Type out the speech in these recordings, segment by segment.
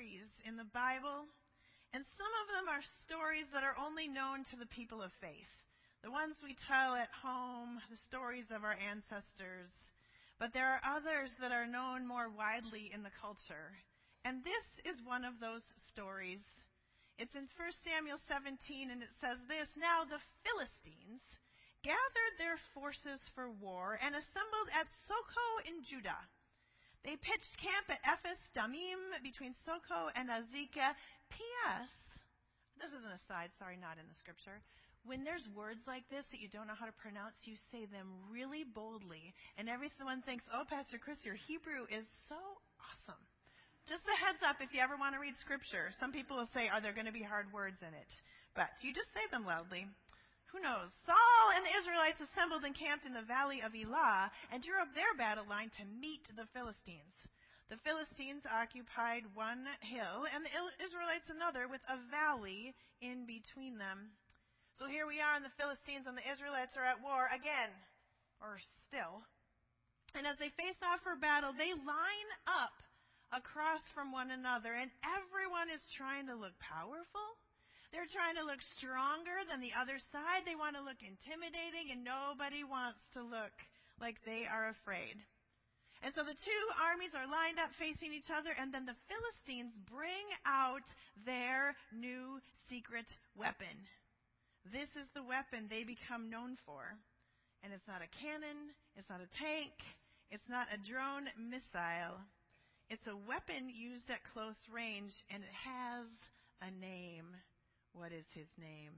stories in the Bible, and some of them are stories that are only known to the people of faith. The ones we tell at home, the stories of our ancestors. But there are others that are known more widely in the culture. And this is one of those stories. It's in 1 Samuel 17, and it says this: Now the Philistines gathered their forces for war and assembled at Socoh in Judah. They pitched camp at Ephes Damim between Socoh and Azekah. P.S. This is an aside, sorry, not in the scripture. When there's words like this that you don't know how to pronounce, you say them really boldly. And everyone thinks, oh, Pastor Chris, your Hebrew is so awesome. Just a heads up if you ever want to read scripture. Some people will say, are there going to be hard words in it? But you just say them loudly. Who knows? Saul and the Israelites assembled and camped in the valley of Elah and drew up their battle line to meet the Philistines. The Philistines occupied one hill and the Israelites another, with a valley in between them. So here we are, and the Philistines and the Israelites are at war again, or still. And as they face off for battle, they line up across from one another, and everyone is trying to look powerful. They're trying to look stronger than the other side. They want to look intimidating, and nobody wants to look like they are afraid. And so the two armies are lined up facing each other, and then the Philistines bring out their new secret weapon. This is the weapon they become known for. And it's not a cannon, it's not a tank, it's not a drone missile. It's a weapon used at close range, and it has a name. What is his name?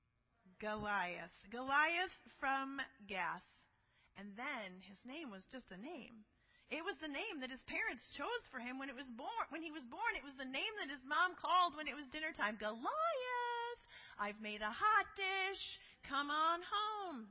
Goliath. Goliath from Gath. And then his name was just a name. It was the name that his parents chose for him when he was born. It was the name that his mom called when it was dinner time. Goliath! I've made a hot dish. Come on home.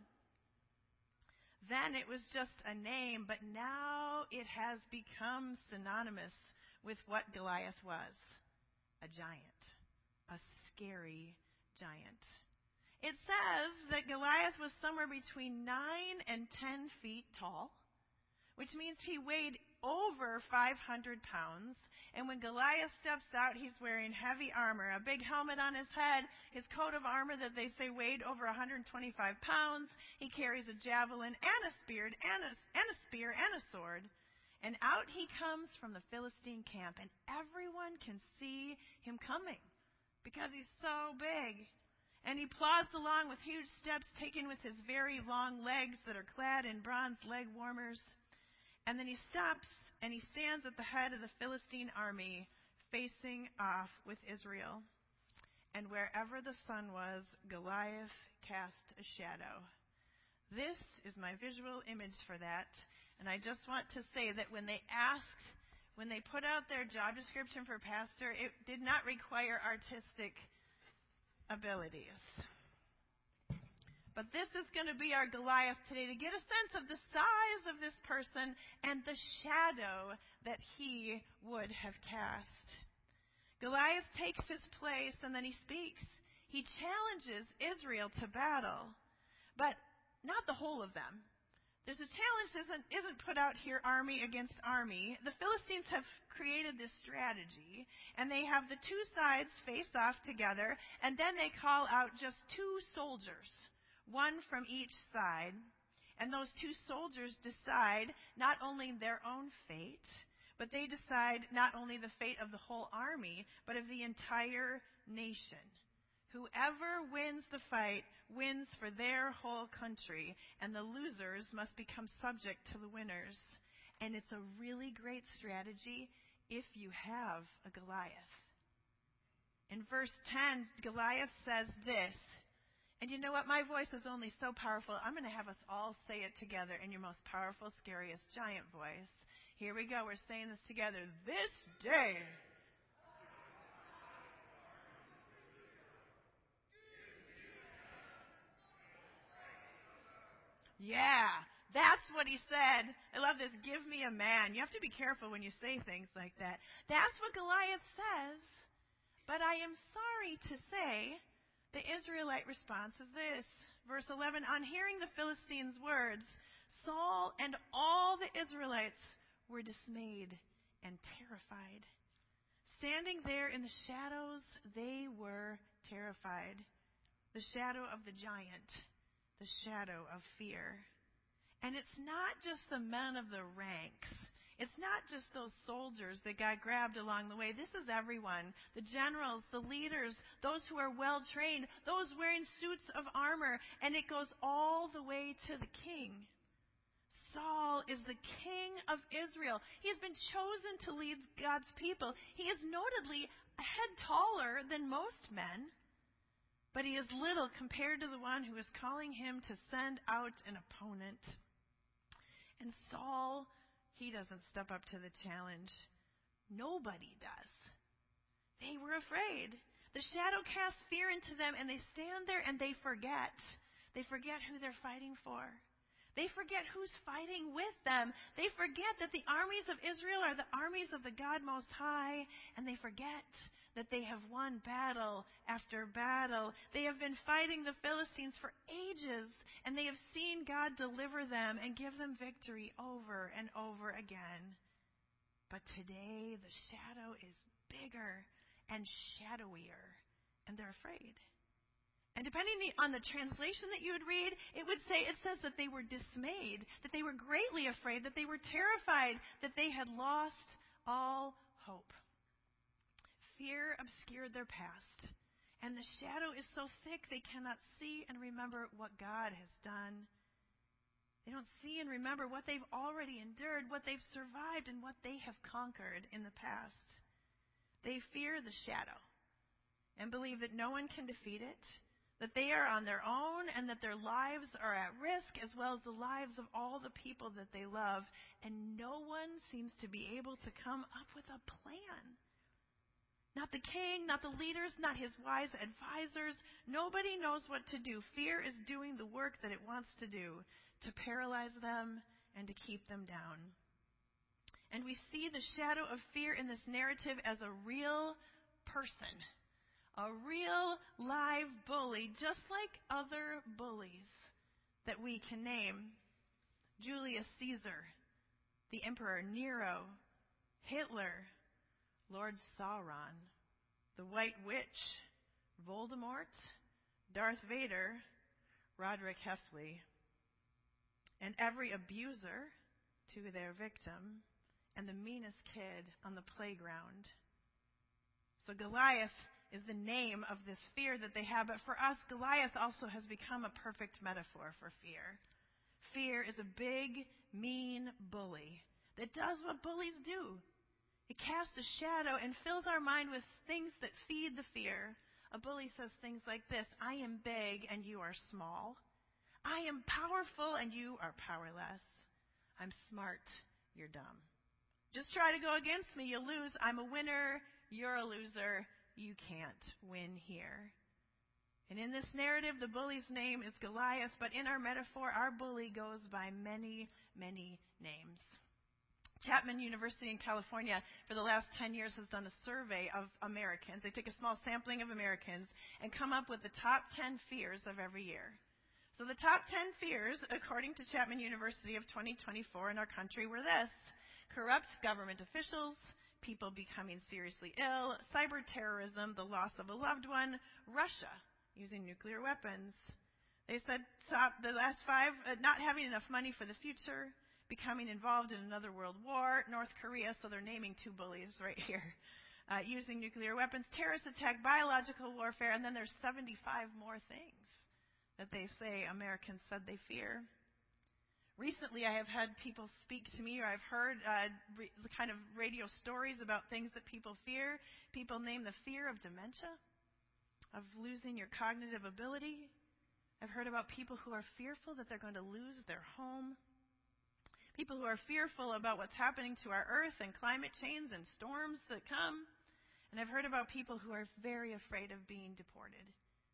Then it was just a name, but now it has become synonymous with what Goliath was. A giant. A scary giant. It says that Goliath was somewhere between 9 and 10 feet tall, which means he weighed over 500 pounds. And when Goliath steps out, he's wearing heavy armor, a big helmet on his head, his coat of armor that they say weighed over 125 pounds. He carries a javelin and a spear and a sword. And out he comes from the Philistine camp, and everyone can see him coming because he's so big. And he plods along with huge steps taken with his very long legs that are clad in bronze leg warmers. And then he stops and he stands at the head of the Philistine army facing off with Israel. And wherever the sun was, Goliath cast a shadow. This is my visual image for that. And I just want to say that when they put out their job description for pastor, it did not require artistic abilities. But this is going to be our Goliath today, to get a sense of the size of this person and the shadow that he would have cast. Goliath takes his place and then he speaks. He challenges Israel to battle, but not the whole of them. There's a challenge that isn't put out here, army against army. The Philistines have created this strategy, and they have the two sides face off together, and then they call out just 2 soldiers, one from each side. And those 2 soldiers decide not only their own fate, but they decide not only the fate of the whole army, but of the entire nation. Whoever wins the fight wins for their whole country, and the losers must become subject to the winners. And it's a really great strategy if you have a Goliath. In verse 10, Goliath says this, and you know what? My voice is only so powerful. I'm going to have us all say it together in your most powerful, scariest giant voice. Here we go. We're saying this together. This day. Yeah, that's what he said. I love this. Give me a man. You have to be careful when you say things like that. That's what Goliath says. But I am sorry to say the Israelite response is this. Verse 11, on hearing the Philistines' words, Saul and all the Israelites were dismayed and terrified. Standing there in the shadows, they were terrified. The shadow of the giant, the shadow of fear. And it's not just the men of the ranks. It's not just those soldiers that got grabbed along the way. This is everyone. The generals, the leaders, those who are well trained, those wearing suits of armor. And it goes all the way to the king. Saul is the king of Israel. He has been chosen to lead God's people. He is notably a head taller than most men. But he is little compared to the one who is calling him to send out an opponent. And Saul, he doesn't step up to the challenge. Nobody does. They were afraid. The shadow casts fear into them, and they stand there and they forget. They forget who they're fighting for. They forget who's fighting with them. They forget that the armies of Israel are the armies of the God Most High, and they forget that they have won battle after battle. They have been fighting the Philistines for ages, and they have seen God deliver them and give them victory over and over again. But today, the shadow is bigger and shadowier, and they're afraid. And depending on the translation that you would read, it says that they were dismayed, that they were greatly afraid, that they were terrified, that they had lost all hope. Fear obscured their past, and the shadow is so thick they cannot see and remember what God has done. They don't see and remember what they've already endured, what they've survived, and what they have conquered in the past. They fear the shadow and believe that no one can defeat it, that they are on their own, and that their lives are at risk, as well as the lives of all the people that they love. And no one seems to be able to come up with a plan. Not the king, not the leaders, not his wise advisors. Nobody knows what to do. Fear is doing the work that it wants to do, to paralyze them and to keep them down. And we see the shadow of fear in this narrative as a real person. A real live bully, just like other bullies that we can name. Julius Caesar, the Emperor Nero, Hitler, Lord Sauron, the White Witch, Voldemort, Darth Vader, Roderick Hessley, and every abuser to their victim, and the meanest kid on the playground. So Goliath is the name of this fear that they have. But for us, Goliath also has become a perfect metaphor for fear. Fear is a big, mean bully that does what bullies do. It casts a shadow and fills our mind with things that feed the fear. A bully says things like this: I am big and you are small. I am powerful and you are powerless. I'm smart, you're dumb. Just try to go against me, you'll lose. I'm a winner, you're a loser. You can't win here. And in this narrative, the bully's name is Goliath, but in our metaphor, our bully goes by many, many names. Chapman University in California for the last 10 years has done a survey of Americans. They take a small sampling of Americans and come up with the top 10 fears of every year. So the top 10 fears, according to Chapman University of 2024 in our country, were this: corrupt government officials, people becoming seriously ill, cyber terrorism, the loss of a loved one, Russia using nuclear weapons. They said the last 5, not having enough money for the future, becoming involved in another world war, North Korea, so they're naming 2 bullies right here, using nuclear weapons, terrorist attack, biological warfare, and then there's 75 more things that they say Americans said they fear. Recently, I have had people speak to me, or I've heard the kind of radio stories about things that people fear. People name the fear of dementia, of losing your cognitive ability. I've heard about people who are fearful that they're going to lose their home. People who are fearful about what's happening to our earth and climate change and storms that come. And I've heard about people who are very afraid of being deported.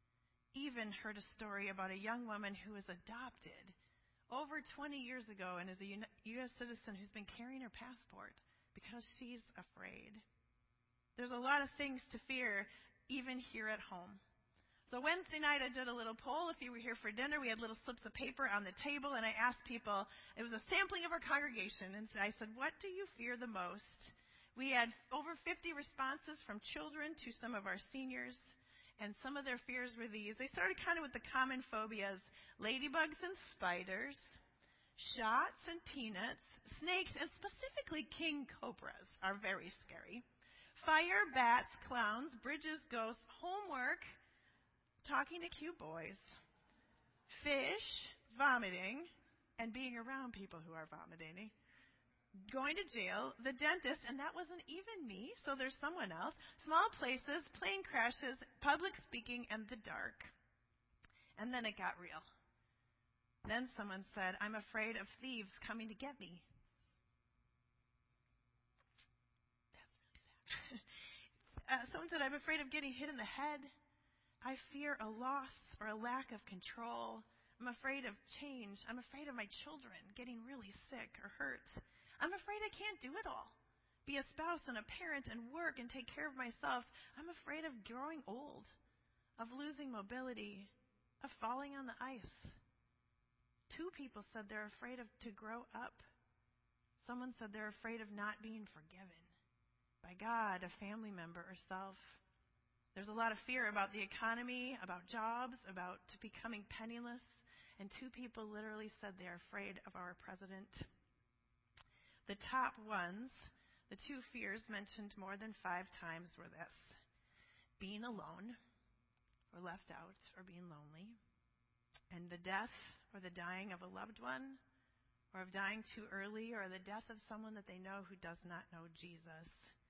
Even heard a story about a young woman who was adopted over 20 years ago and is a U.S. citizen who's been carrying her passport because she's afraid. There's a lot of things to fear, even here at home. So Wednesday night I did a little poll. If you were here for dinner, we had little slips of paper on the table, and I asked people, it was a sampling of our congregation, and I said, what do you fear the most? We had over 50 responses from children to some of our seniors, and some of their fears were these. They started kind of with the common phobias: ladybugs and spiders, shots and peanuts, snakes, and specifically king cobras are very scary. Fire, bats, clowns, bridges, ghosts, homework, talking to cute boys, fish, vomiting, and being around people who are vomiting, going to jail, the dentist, and that wasn't even me, so there's someone else, small places, plane crashes, public speaking, and the dark. And then it got real. Then someone said, I'm afraid of thieves coming to get me. That's really sad. Someone said, I'm afraid of getting hit in the head. I fear a loss or a lack of control. I'm afraid of change. I'm afraid of my children getting really sick or hurt. I'm afraid I can't do it all. Be a spouse and a parent and work and take care of myself. I'm afraid of growing old, of losing mobility, of falling on the ice. 2 people said they're afraid to grow up. Someone said they're afraid of not being forgiven by God, a family member, or self. There's a lot of fear about the economy, about jobs, about becoming penniless. And 2 people literally said they're afraid of our president. The top ones, the 2 fears mentioned more than 5 times were this: being alone, or left out, or being lonely, and the death or the dying of a loved one, or of dying too early, or the death of someone that they know who does not know Jesus.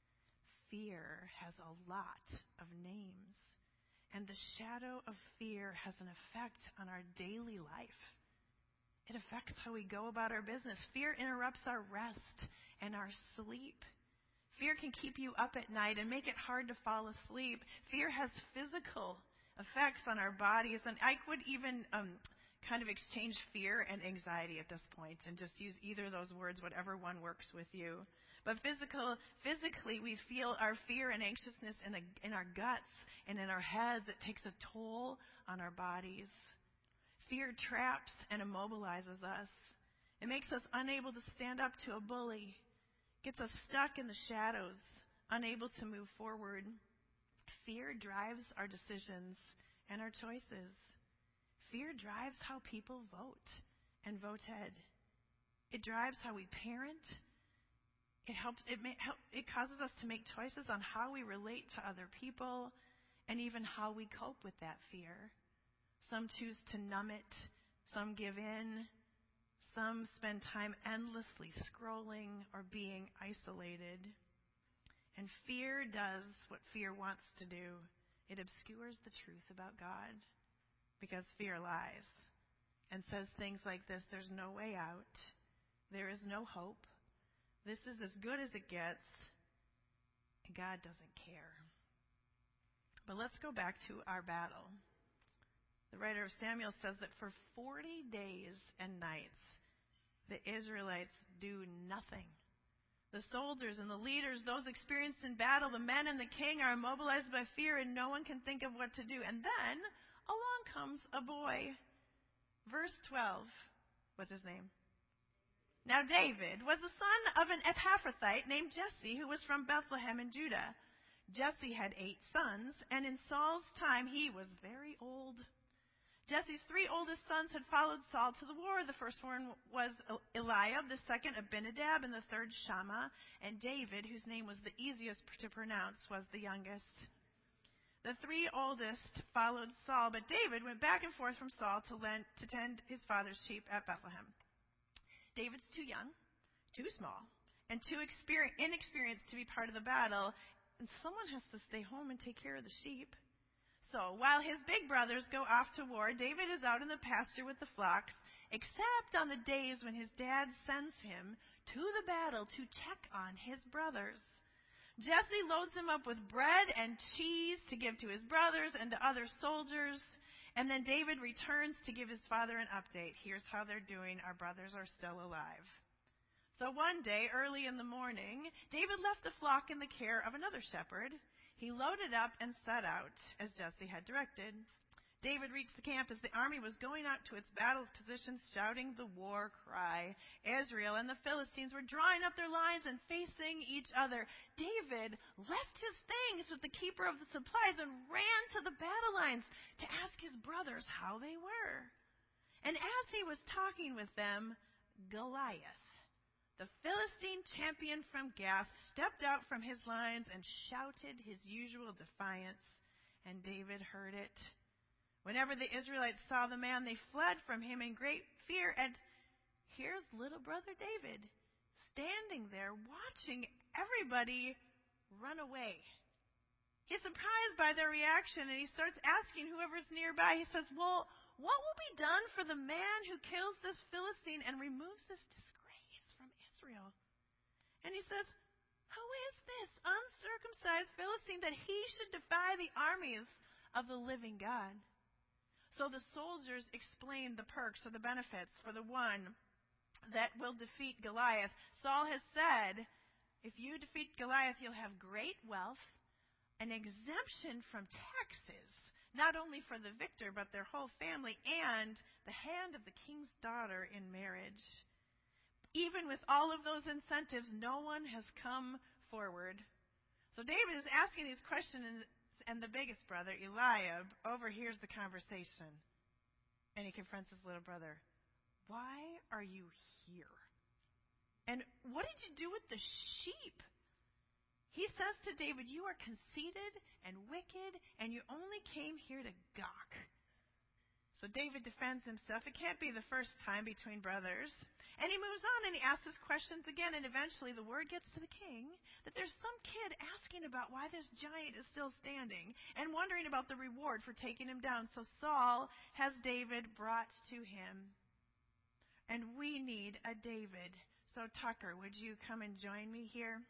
Fear has a lot of names, and the shadow of fear has an effect on our daily life. It affects how we go about our business. Fear interrupts our rest and our sleep. Fear can keep you up at night and make it hard to fall asleep. Fear has physical effects on our bodies, and I would even kind of exchange fear and anxiety at this point and just use either of those words, whatever one works with you. But physically, we feel our fear and anxiousness in our guts and in our heads. It takes a toll on our bodies. Fear traps and immobilizes us. It makes us unable to stand up to a bully, gets us stuck in the shadows, unable to move forward. Fear drives our decisions and our choices. Fear drives how people vote and voted. It drives how we parent. It causes us to make choices on how we relate to other people and even how we cope with that fear. Some choose to numb it. Some give in. Some spend time endlessly scrolling or being isolated. And fear does what fear wants to do. It obscures the truth about God, because fear lies and says things like this: there's no way out. There is no hope. This is as good as it gets. And God doesn't care. But let's go back to our battle. The writer of Samuel says that for 40 days and nights, the Israelites do nothing. The soldiers and the leaders, those experienced in battle, the men and the king, are immobilized by fear, and no one can think of what to do. And then along comes a boy. Verse 12. What's his name? Now David was the son of an Ephrathite named Jesse, who was from Bethlehem in Judah. Jesse had 8 sons, and in Saul's time he was very old. Jesse's 3 oldest sons had followed Saul to the war. The first one was Eliab, the second Abinadab, and the third Shammah. And David, whose name was the easiest to pronounce, was the youngest. The 3 oldest followed Saul, but David went back and forth from Saul to tend his father's sheep at Bethlehem. David's too young, too small, and too inexperienced to be part of the battle, and someone has to stay home and take care of the sheep. So while his big brothers go off to war, David is out in the pasture with the flocks, except on the days when his dad sends him to the battle to check on his brothers. Jesse loads him up with bread and cheese to give to his brothers and to other soldiers. And then David returns to give his father an update. Here's how they're doing. Our brothers are still alive. So one day, early in the morning, David left the flock in the care of another shepherd. He loaded up and set out, as Jesse had directed. David reached the camp as the army was going out to its battle positions, shouting the war cry. Israel and the Philistines were drawing up their lines and facing each other. David left his things with the keeper of the supplies and ran to the battle lines to ask his brothers how they were. And as he was talking with them, Goliath, the Philistine champion from Gath, stepped out from his lines and shouted his usual defiance, and David heard it. Whenever the Israelites saw the man, they fled from him in great fear. And here's little brother David standing there watching everybody run away. He's surprised by their reaction, and he starts asking whoever's nearby. He says, well, what will be done for the man who kills this Philistine and removes this disgrace from Israel? And he says, who is this uncircumcised Philistine that he should defy the armies of the living God? So the soldiers explained the perks or the benefits for the one that will defeat Goliath. Saul has said, if you defeat Goliath, you'll have great wealth, an exemption from taxes, not only for the victor, but their whole family, and the hand of the king's daughter in marriage. Even with all of those incentives, no one has come forward. So David is asking these questions, and the biggest brother, Eliab, overhears the conversation. And he confronts his little brother. Why are you here? And what did you do with the sheep? He says to David, you are conceited and wicked, and you only came here to gawk. So David defends himself. It can't be the first time between brothers. And he moves on and he asks his questions again. And eventually the word gets to the king that there's some kid asking about why this giant is still standing and wondering about the reward for taking him down. So Saul has David brought to him. And we need a David. So Tucker, would you come and join me here?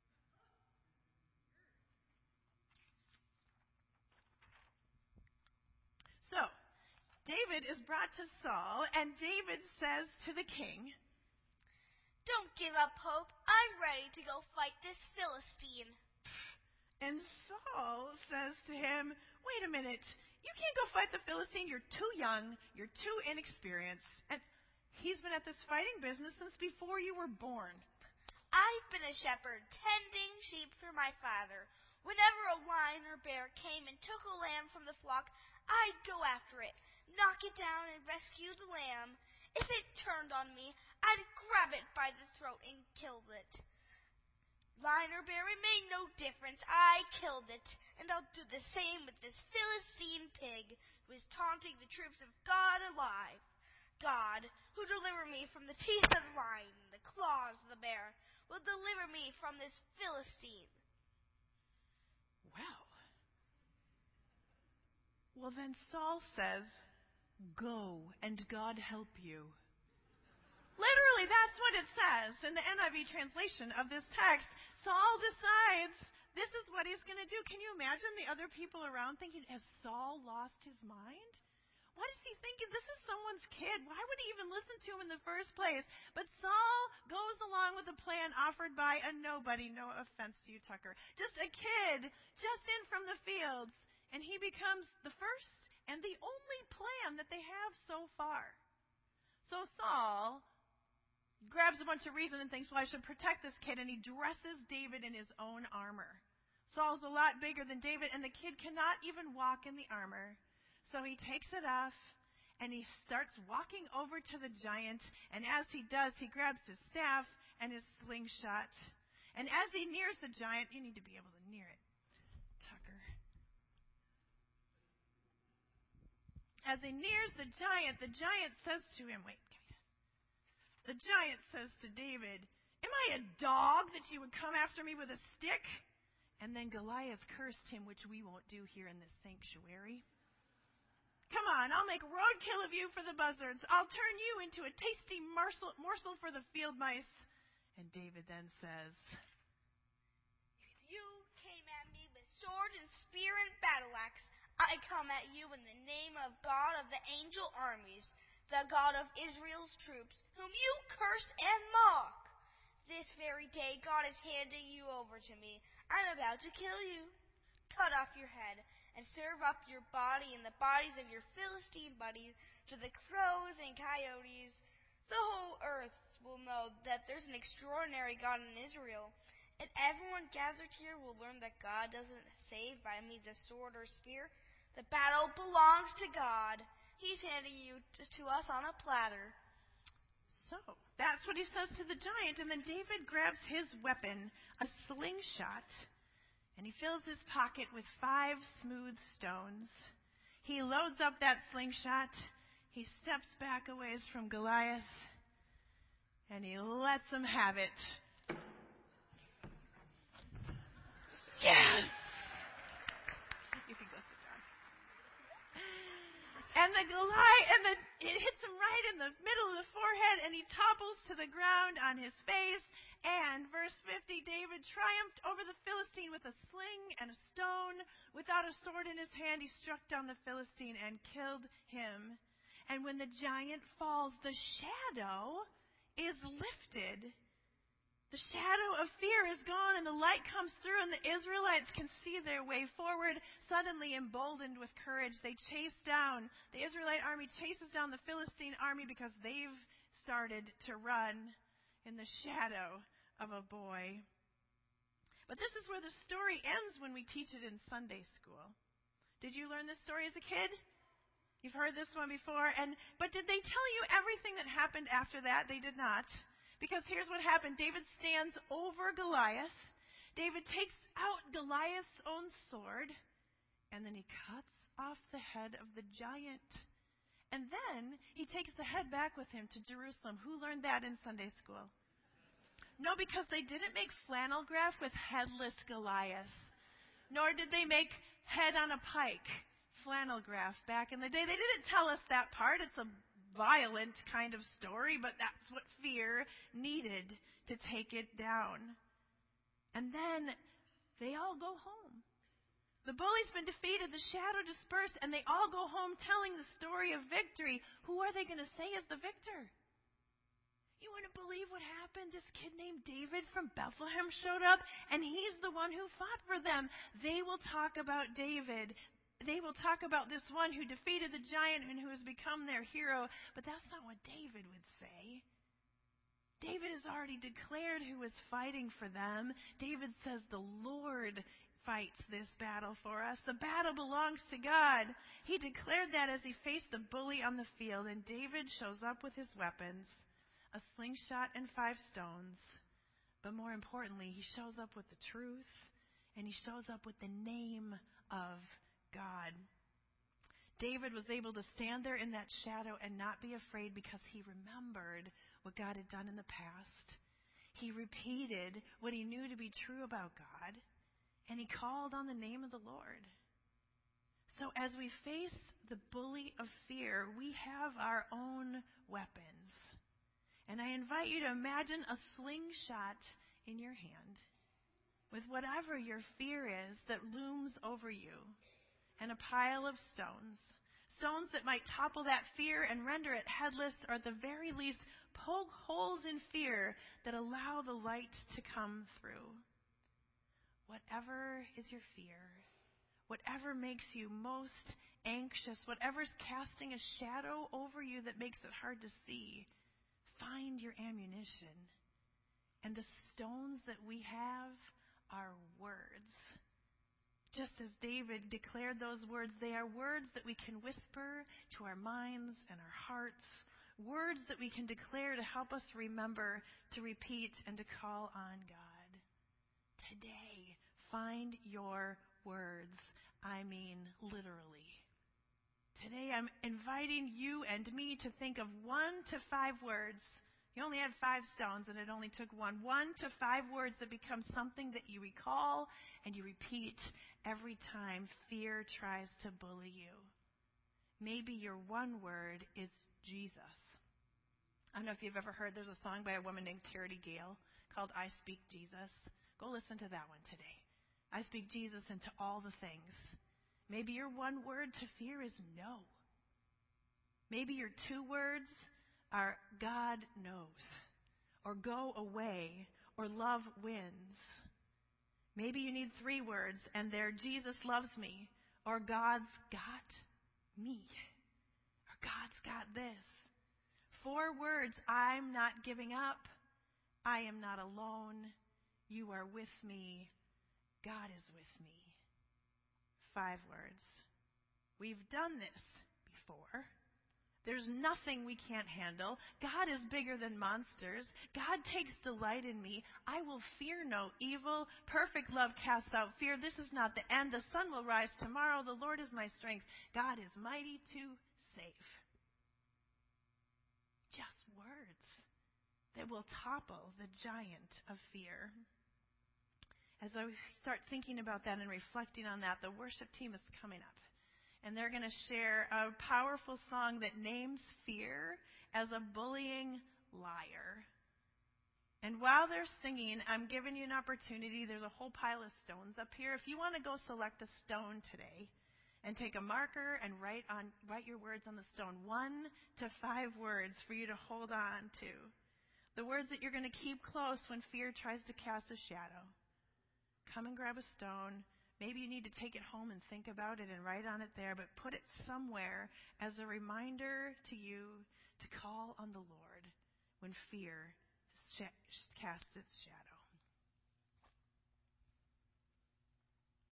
So, David is brought to Saul, and David says to the king, don't give up hope. I'm ready to go fight this Philistine. And Saul says to him, wait a minute. You can't go fight the Philistine. You're too young. You're too inexperienced. And he's been at this fighting business since before you were born. I've been a shepherd, tending sheep for my father. Whenever a lion or bear came and took a lamb from the flock, I'd go after it, knock it down, and rescue the lamb. If it turned on me, I'd grab it by the throat and kill it. Lion or bear, it made no difference. I killed it, and I'll do the same with this Philistine pig who is taunting the troops of God alive. God, who delivered me from the teeth of the lion and the claws of the bear, will deliver me from this Philistine. Well, then Saul says, go and God help you. Literally, that's what it says in the NIV translation of this text. Saul decides this is what he's going to do. Can you imagine the other people around thinking, has Saul lost his mind? What is he thinking? This is someone's kid. Why would he even listen to him in the first place? But Saul goes along with the plan offered by a nobody. No offense to you, Tucker. Just a kid, just in from the fields. And he becomes the first and the only plan that they have so far. So Saul grabs a bunch of reason and thinks, well, I should protect this kid. And he dresses David in his own armor. Saul's a lot bigger than David, and the kid cannot even walk in the armor. So he takes it off, and he starts walking over to the giant. And as he does, he grabs his staff and his slingshot. And as he nears the giant, you need to be able to near it, Tucker. As he nears the giant says to him, wait, give me this. The giant says to David, am I a dog that you would come after me with a stick? And then Goliath cursed him, which we won't do here in this sanctuary. Come on, I'll make roadkill of you for the buzzards. I'll turn you into a tasty morsel for the field mice. And David then says, you came at me with sword and spear and battle axe. I come at you in the name of God of the angel armies, the God of Israel's troops, whom you curse and mock. This very day God is handing you over to me. I'm about to kill you, cut off your head, and serve up your body and the bodies of your Philistine buddies to the crows and coyotes, the whole earth will know that there's an extraordinary God in Israel. And everyone gathered here will learn that God doesn't save by means of sword or spear. The battle belongs to God. He's handing you to us on a platter." So, that's what he says to the giant. And then David grabs his weapon, a slingshot, and he fills his pocket with 5 smooth stones. He loads up that slingshot. He steps back a ways from Goliath, and he lets him have it. Yes! You can go sit down. And it hits him right in the middle of the forehead, and he topples to the ground on his face. And verse 50, David triumphed over the Philistine with a sling and a stone. Without a sword in his hand, he struck down the Philistine and killed him. And when the giant falls, the shadow is lifted. The shadow of fear is gone, and the light comes through, and the Israelites can see their way forward. Suddenly emboldened with courage, the Israelite army chases down the Philistine army because they've started to run in the shadow of a boy. But this is where the story ends when we teach it in Sunday school. Did you learn this story as a kid? You've heard this one before. But did they tell you everything that happened after that? They did not. Because here's what happened. David stands over Goliath. David takes out Goliath's own sword, and then he cuts off the head of the giant. And then he takes the head back with him to Jerusalem. Who learned that in Sunday school? No, because they didn't make flannel graph with headless Goliath. Nor did they make head on a pike flannel graph back in the day. They didn't tell us that part. It's a violent kind of story, but that's what fear needed to take it down. And then they all go home. The bully's been defeated, the shadow dispersed, and they all go home telling the story of victory. Who are they going to say is the victor? You wouldn't believe what happened. This kid named David from Bethlehem showed up, and he's the one who fought for them. They will talk about David. They will talk about this one who defeated the giant and who has become their hero. But that's not what David would say. David has already declared who is fighting for them. David says the Lord fights this battle for us. The battle belongs to God. He declared that as he faced the bully on the field. And David shows up with his weapons, a slingshot and 5 stones. But more importantly, he shows up with the truth. And he shows up with the name of God. David was able to stand there in that shadow and not be afraid because he remembered what God had done in the past. He repeated what he knew to be true about God, and he called on the name of the Lord. So as we face the bully of fear, we have our own weapons. And I invite you to imagine a slingshot in your hand with whatever your fear is that looms over you, and a pile of stones. Stones that might topple that fear and render it headless, or at the very least poke holes in fear that allow the light to come through. Whatever is your fear, whatever makes you most anxious, whatever's casting a shadow over you that makes it hard to see, find your ammunition. And the stones that we have are words. Just as David declared those words, they are words that we can whisper to our minds and our hearts, words that we can declare to help us remember, to repeat, and to call on God. Today, find your words. I mean, literally. Today, I'm inviting you and me to think of 1 to 5 words. You only had 5 stones, and it only took 1. 1 to 5 words that become something that you recall and you repeat every time fear tries to bully you. Maybe your one word is Jesus. I don't know if you've ever heard, there's a song by a woman named Charity Gale called I Speak Jesus. Go listen to that one today. I speak Jesus into all the things. Maybe your one word to fear is no. Maybe your 2 words are God knows, or go away, or love wins. Maybe you need 3 words, and they're Jesus loves me, or God's got me, or God's got this. 4 words: I'm not giving up. I am not alone. You are with me. God is with me. 5 words: we've done this before. There's nothing we can't handle. God is bigger than monsters. God takes delight in me. I will fear no evil. Perfect love casts out fear. This is not the end. The sun will rise tomorrow. The Lord is my strength. God is mighty to save. Just words that will topple the giant of fear. As I start thinking about that and reflecting on that, the worship team is coming up. And they're going to share a powerful song that names fear as a bullying liar. And while they're singing, I'm giving you an opportunity. There's a whole pile of stones up here. If you want to go select a stone today and take a marker and write your words on the stone, 1 to 5 words for you to hold on to. The words that you're going to keep close when fear tries to cast a shadow. Come and grab a stone. Maybe you need to take it home and think about it and write on it there, but put it somewhere as a reminder to you to call on the Lord when fear casts its shadow.